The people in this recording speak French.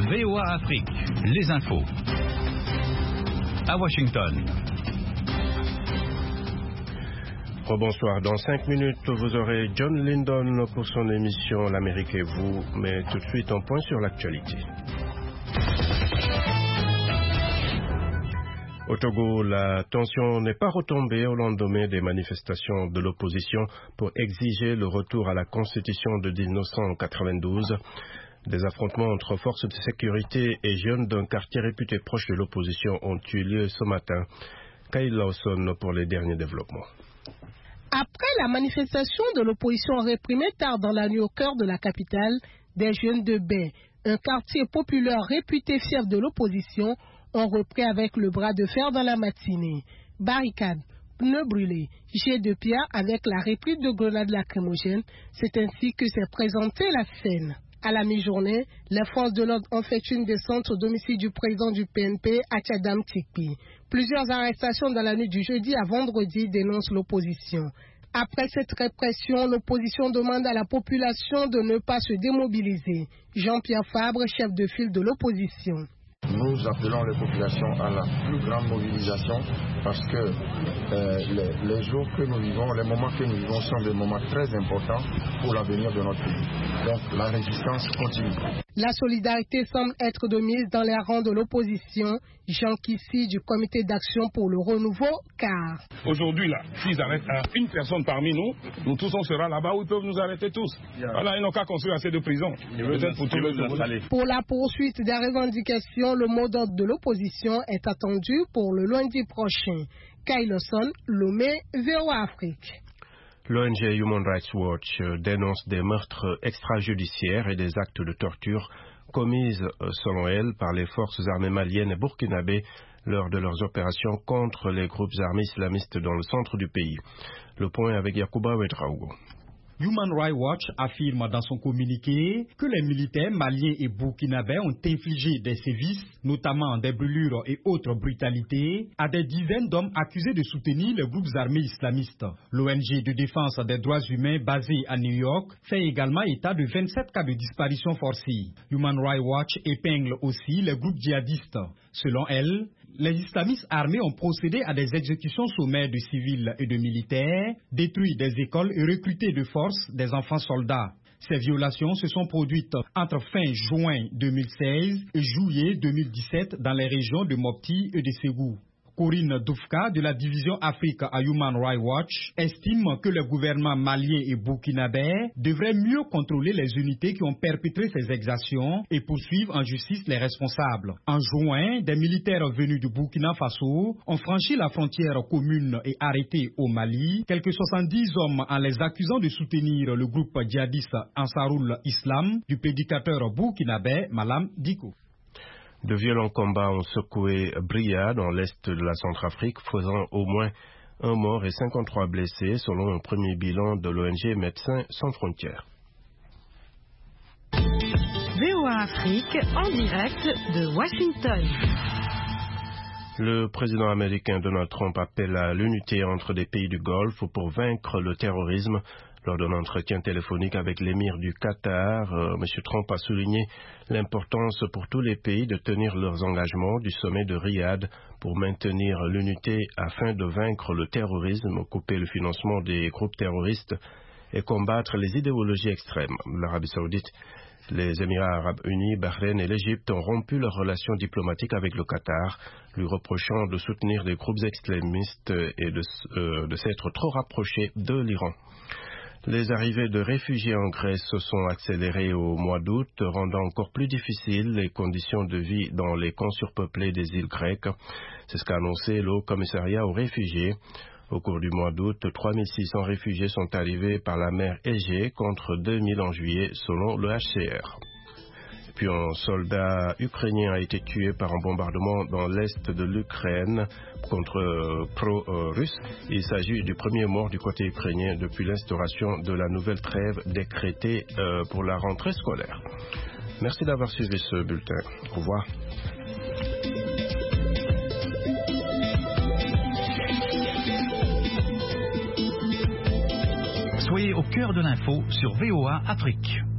VOA Afrique, les infos. À Washington. Bonsoir. Dans 5 minutes, vous aurez John Lyndon pour son émission L'Amérique et vous, mais tout de suite un point sur l'actualité. Au Togo, la tension n'est pas retombée au lendemain des manifestations de l'opposition pour exiger le retour à la Constitution de 1992. Des affrontements entre forces de sécurité et jeunes d'un quartier réputé proche de l'opposition ont eu lieu ce matin. Kyle Lawson pour les derniers développements. Après la manifestation de l'opposition réprimée tard dans la nuit au cœur de la capitale, des jeunes de Bay, un quartier populaire réputé fief de l'opposition, ont repris avec le bras de fer dans la matinée. Barricades, pneus brûlés, jets de pierre avec la réplique de grenades lacrymogènes, c'est ainsi que s'est présentée la scène. À la mi-journée, les forces de l'ordre ont fait une descente au domicile du président du PNP, Atchadam Tikpi. Plusieurs arrestations dans la nuit du jeudi à vendredi dénoncent l'opposition. Après cette répression, l'opposition demande à la population de ne pas se démobiliser. Jean-Pierre Fabre, chef de file de l'opposition. Nous appelons les populations à la plus grande mobilisation parce que les jours que nous vivons, les moments que nous vivons sont des moments très importants pour l'avenir de notre pays. Donc la résistance continue. La solidarité semble être de mise dans les rangs de l'opposition. Jean Kissi du comité d'action pour le renouveau, car aujourd'hui là, s'ils arrêtent une personne parmi nous, nous tous on sera là-bas où ils peuvent nous arrêter tous. Voilà, ils n'ont qu'à construire assez de prisons. Peut-être pour tout le Pour la poursuite des revendications, le mot d'ordre de l'opposition est attendu pour le lundi prochain. Kailoson, Lomé, VOA Afrique. L'ONG Human Rights Watch dénonce des meurtres extrajudiciaires et des actes de torture commises, selon elle, par les forces armées maliennes et burkinabées lors de leurs opérations contre les groupes armés islamistes dans le centre du pays. Le point avec Yacouba Ouedraogo. Human Rights Watch affirme dans son communiqué que les militaires maliens et burkinabés ont infligé des sévices, notamment des brûlures et autres brutalités, à des dizaines d'hommes accusés de soutenir les groupes armés islamistes. L'ONG de défense des droits humains basée à New York fait également état de 27 cas de disparition forcée. Human Rights Watch épingle aussi les groupes djihadistes. Selon elle, les islamistes armés ont procédé à des exécutions sommaires de civils et de militaires, détruit des écoles et recruté de force des enfants soldats. Ces violations se sont produites entre fin juin 2016 et juillet 2017 dans les régions de Mopti et de Ségou. Corinne Doufka de la division Afrique à Human Rights Watch estime que le gouvernement malien et burkinabé devrait mieux contrôler les unités qui ont perpétré ces exactions et poursuivre en justice les responsables. En juin, des militaires venus du Burkina Faso ont franchi la frontière commune et arrêté au Mali quelques 70 hommes en les accusant de soutenir le groupe djihadiste Ansarul Islam du prédicateur burkinabé Malam Dicko. De violents combats ont secoué Bria dans l'est de la Centrafrique, faisant au moins un mort et 53 blessés, selon un premier bilan de l'ONG Médecins sans frontières. VOA Afrique en direct de Washington. Le président américain Donald Trump appelle à l'unité entre les pays du Golfe pour vaincre le terrorisme. Lors d'un entretien téléphonique avec l'émir du Qatar, M. Trump a souligné l'importance pour tous les pays de tenir leurs engagements du sommet de Riyad pour maintenir l'unité afin de vaincre le terrorisme, couper le financement des groupes terroristes et combattre les idéologies extrêmes. L'Arabie Saoudite, les Émirats Arabes Unis, Bahreïn et l'Égypte ont rompu leurs relations diplomatiques avec le Qatar, lui reprochant de soutenir des groupes extrémistes et de s'être trop rapprochés de l'Iran. Les arrivées de réfugiés en Grèce se sont accélérées au mois d'août, rendant encore plus difficiles les conditions de vie dans les camps surpeuplés des îles grecques. C'est ce qu'a annoncé le Haut Commissariat aux réfugiés. Au cours du mois d'août, 3600 réfugiés sont arrivés par la mer Égée contre 2000 en juillet, selon le HCR. Puis un soldat ukrainien a été tué par un bombardement dans l'est de l'Ukraine contre pro-russe. Il s'agit du premier mort du côté ukrainien depuis l'instauration de la nouvelle trêve décrétée pour la rentrée scolaire. Merci d'avoir suivi ce bulletin. Au revoir. Soyez au cœur de l'info sur VOA Afrique.